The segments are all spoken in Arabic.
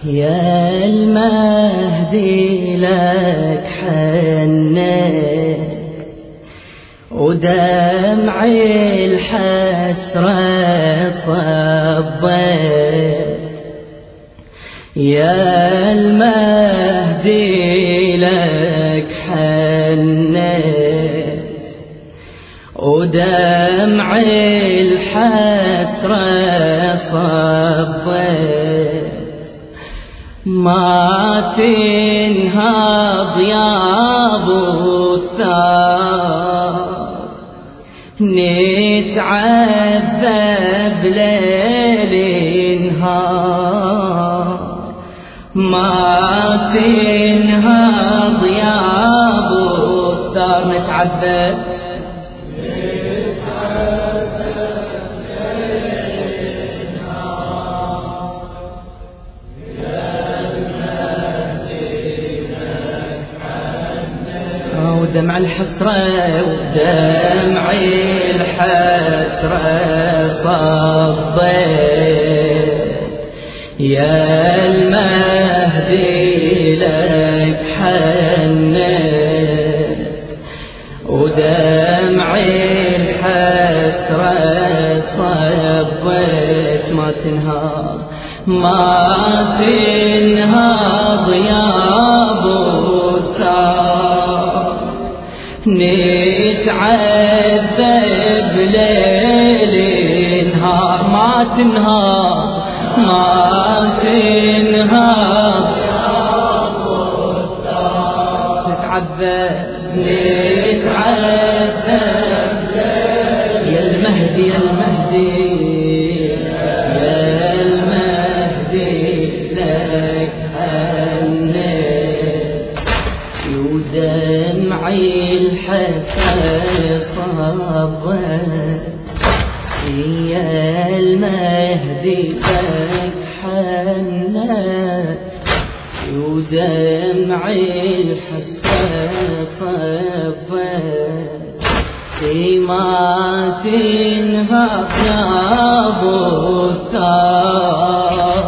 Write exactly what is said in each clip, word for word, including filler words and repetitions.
يا المهدي لك حنيت ودمع الحسرة صبيت، يا المهدي لك حنيت ودمع الحسرة صبيت، ما تنهض يا ابو الثار نتعذب ليل نهار، ما تنهض يا ابو الثار نتعذب ودمع الحسرة ودمع الحسرة صبيت، يا المهدي لك حنيت ودمع الحسرة صبيت، ما تنهض ما تنهض يا ابو الثار نتعذب ليل نهار، ما تنهار ما تنهار نتعذب نتعذب يا المهدي يا المهدي يا المهدي لك حنيت ودمعي الحسرة صبت، يا المهدي لك حنيت ودمعي الحسرة صبت، ما تنهض يا ابو الثار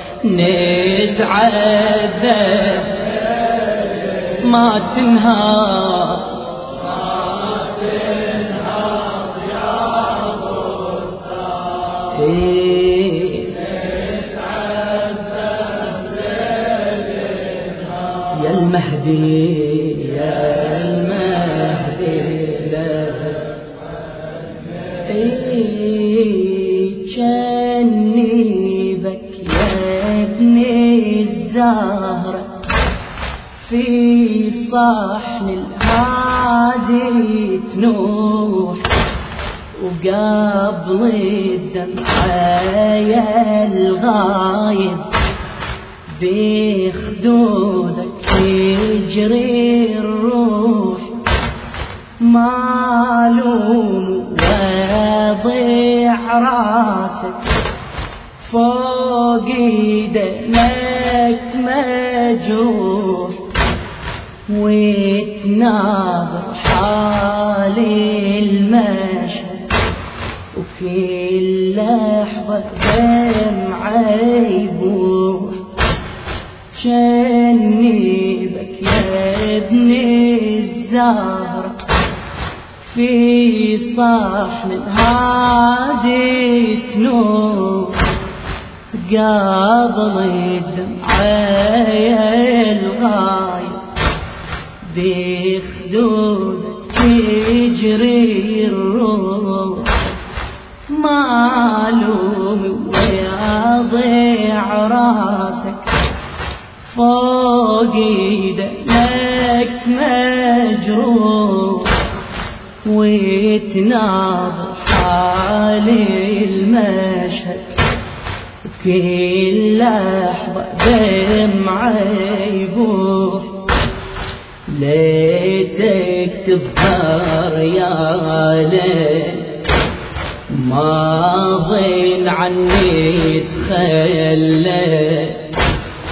نتعذب، ما تنهض ما تنهض يا ابو الثار نتعذب ليل نهار، يا المهدي يا المهدي لك جني بك يا ابن الزهرة في صحن الهادي تنوح، وقبل الدمعة يا الغايب بخدودك تجري الروح، معلوم وضيع راسك فوق ايدك مجروح، وتناظر حال المشهد وكل لحظة دمعة يبوح، جني بك يا ابن الزهرة في صحن الهادي تنوح، قبل الدمعة الغاية بخدودك تجري الروح، معلوم ويضيع راسك فوق ايدك مجروح، وتناظر حال المشهد كل لحظة دمعة يبوح، ليتك تظهر يا ليل ما ظن عني تخليت،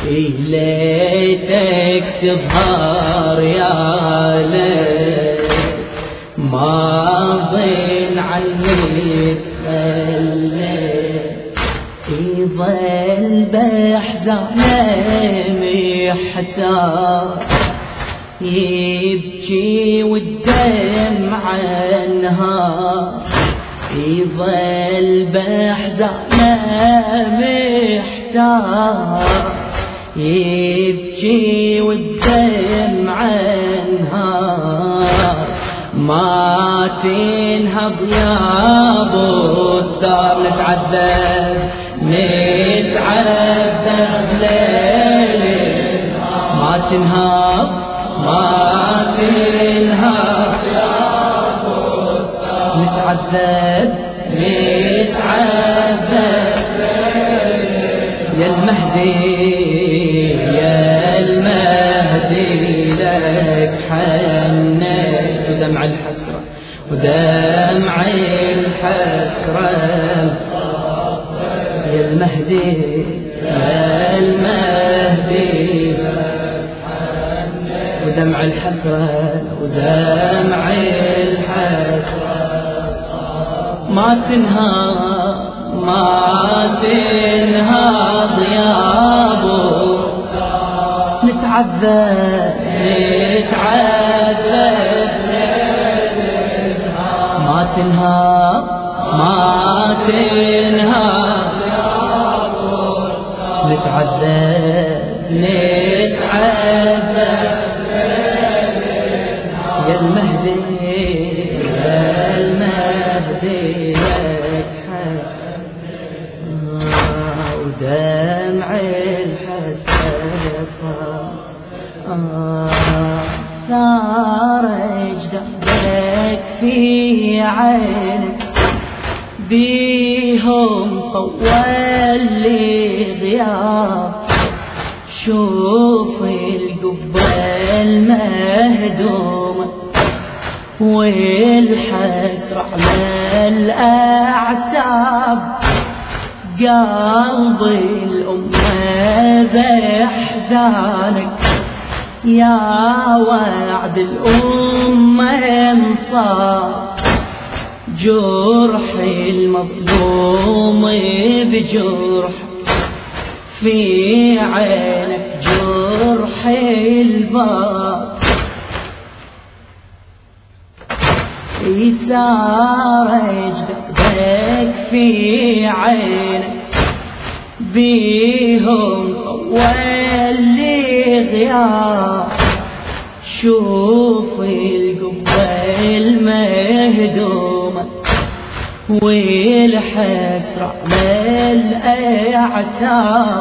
ليتك تظهر يا ليل ما ظن عني تخليت، يظل بأحزانه محتار يبكي والدمع انهار يظل بأحزانه محتار يبكي والدمع انهار ما تنهض يا ابو الثار نتعذب نتعذب ليل ما تنهض ما تنهض يا ابو الثار نتعذب نتعذب يا المهدي يا المهدي لك حنيت ودمع الحسرة ودمع الحسرة يا المهدي يا المهدي ودمع الحسرة ودمع الحسرة ما تنهض ما تنهض يا ابو نتعذب نتعذب ما تنهض ما تنهض نتعذب نتعذب يا المهدي يا المهدي لك ودمع الحسرة ثار اجدادك في عينك بيهم طول لي غياب شوف القبة المهدومة والحسرة على الأعتاب قلب الأمة بأحزانك يا وعد الأمة انصار جرح المظلوم بجرحك في عينك جرح الباب إثار اجدادك في عينك بيهم طول لي غياب شوف القبة المهدومة والحسرة على الأعتاب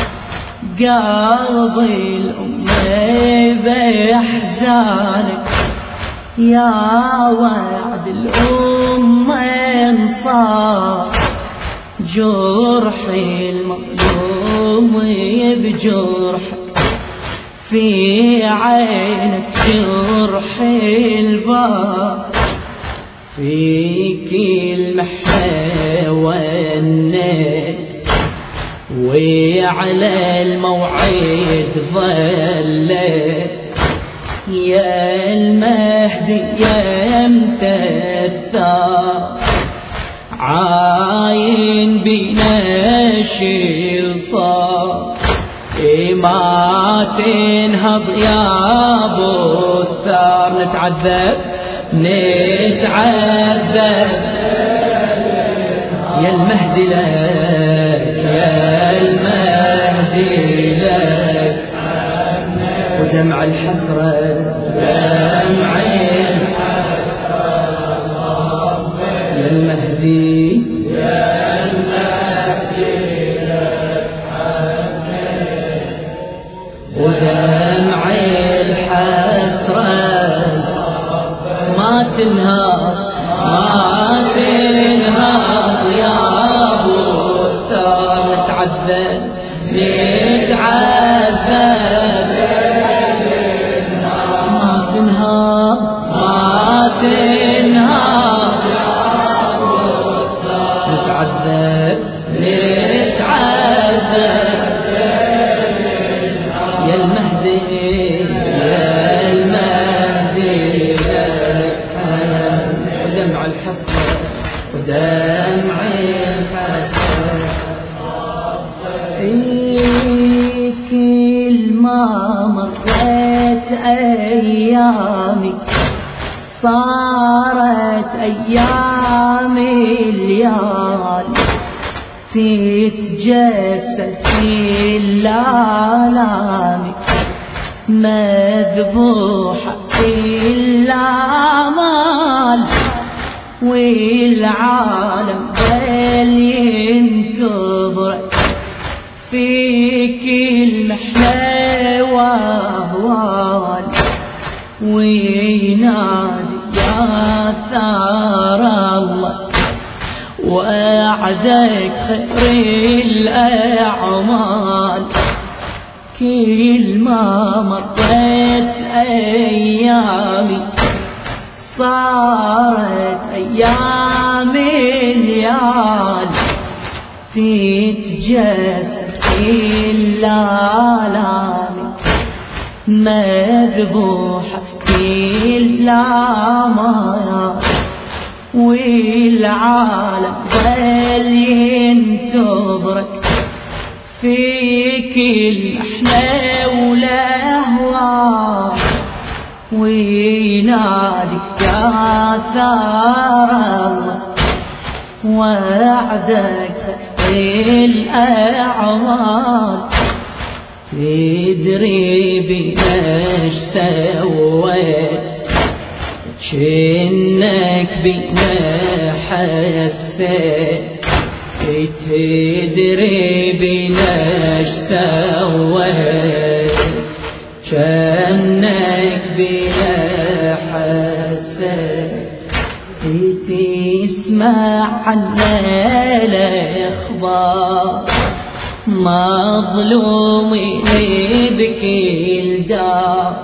قلب الأمة بأحزانك يا وعد الأمة انصار جرح المظلوم بجرحك في عينك جرح الباب فيك المحنة والنت وعلى الموعد ظلت يا المهدي يا متثار عاين بنا شي صار ما تنهض يا ابو الثار نتعذب نتعذب يا المهدي لك يا المهدي لك ودمع الحسرة دمع الحسرة يا المهدي يا المهدي لك ودمع الحسرة ما تنهض ما تنهض يا ابو الثار نتعذب نتعذب ما تنهض ما تنهض نتعذب نتعذب يا المهدي يا المهدي ودمع الحسرة ودمع الحسرة مرت أيامي صارت أيامي الليالي تتجسد في اللالامي مذبوحة في الآمال والعالم بل ينتظرك في كل محنة وأهوال وينادي يا ثار الله وأعدك خير الأعمال كل ما مرت أيامي صارت أيامي الليالي تتجسد في اللالامي مذبوحة في الآمال والعالم ظل ينتظرك في كل محنة والأهوال وينادي يا ثار الله وعدك خير الأعمال تدري بنا ايش سويت جنك بنا حسيت تدري بنا ايش سويت جنك بنا حسيت تسمع عنا الأخبار مظلوم يبكي الدار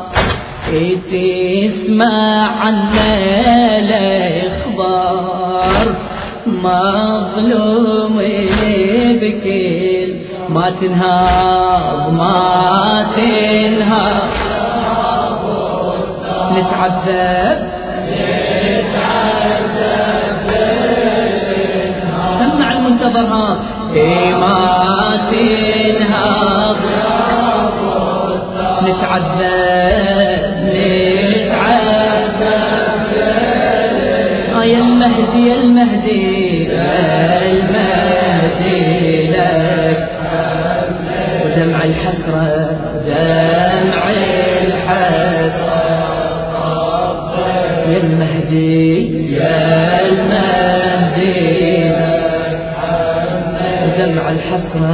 تسمع عنا الأخبار مظلوم يبكي ما تنهض ما تنهض نتعذب سمع المنتظرات ما تنهض نتعذب نتعذب آه يا المهدي يا المهدي يا المهدي لك ودمع الحسرة ودمع الحسرة يا المهدي يا المهدي دمع الحسرة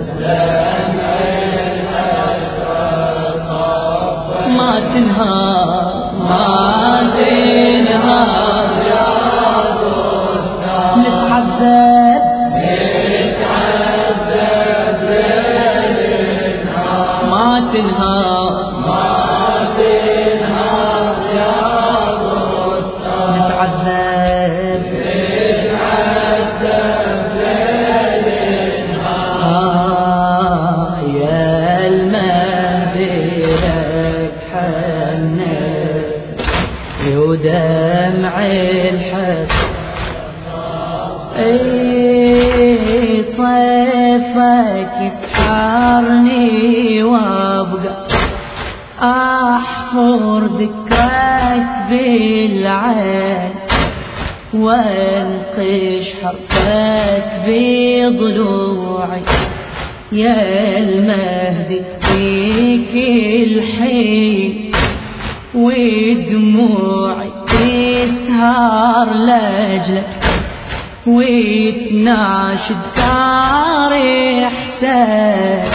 ما تنهار ما تنهار نتعذب نتعذب ما تنهار ما تنهار يا نتعذب ودمع الحسن اي طيفك يسحرني وابقى احفر ذكرك بالعين وانقش حرفك بضلوعي يا المهدي فيك الحين ودموعي تسهر لاجلك ويتناشد ثار احساس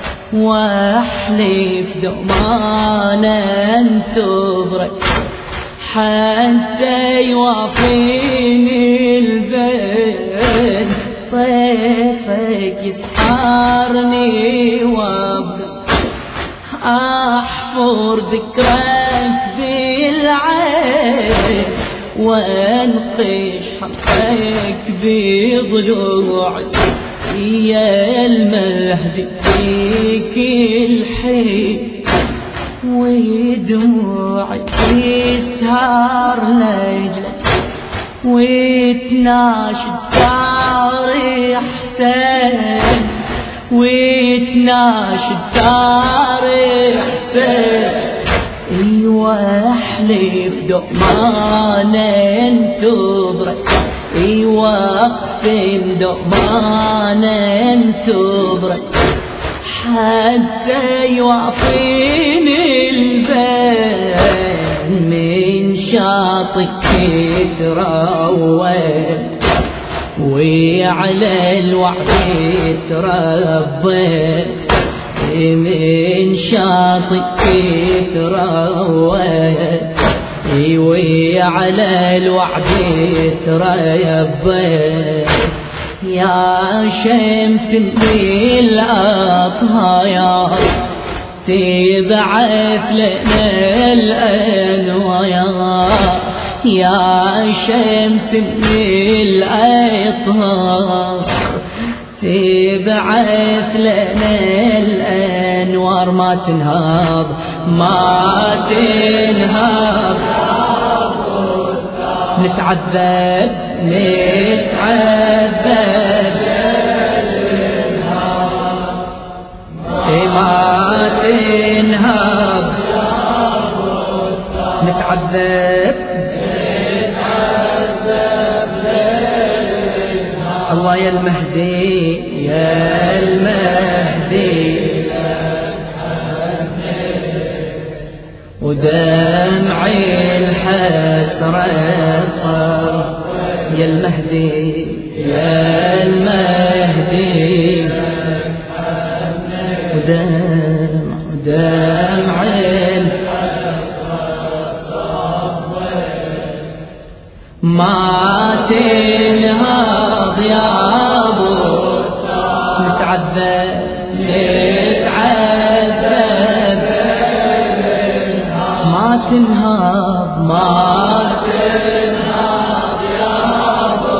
واحلف دوما انتظرك حتى يوافيني البين طيفك يسحرني وابقى احفر ذكرك بالعين وانقش حقك بضلوعي يا المهدي فيك الحين ودموعي تسهر لاجلك وتناشد دار احسان ويتناشد تاريخ سيف. ايوه احلف دوق ما ننتظره، ايوه اقسم دوق ما ننتظره، حتى يعطيني البال من شاطئ يتروى، وعلى الوعد يتربى من شاطئ يتروى، وعلى الوعد يتربى. يا شمس الأطهار تبعث لنا الأنوار، يا شمس الأطهار تبعث لنا الأنوار. ما تنهض ما تنهض، نتعذب نتعذب، ما تنهض نتعذب. الله يا المهدي يا المهدي، ودمعي الحسرة صار. يا المهدي يا المهدي، ودمع ودمعي ما تنهض يا ابو، نتعذب نتعذب، ما تنهض ما تنهض يا ابو،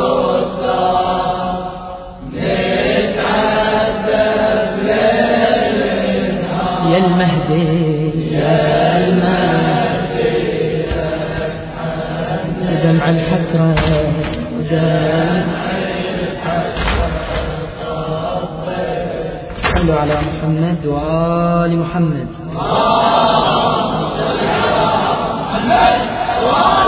نتعذب للنهار. يا المهدي يا المهدي، دمع الحسرة ودمع الحسرة. صلوا على محمد وآل محمد.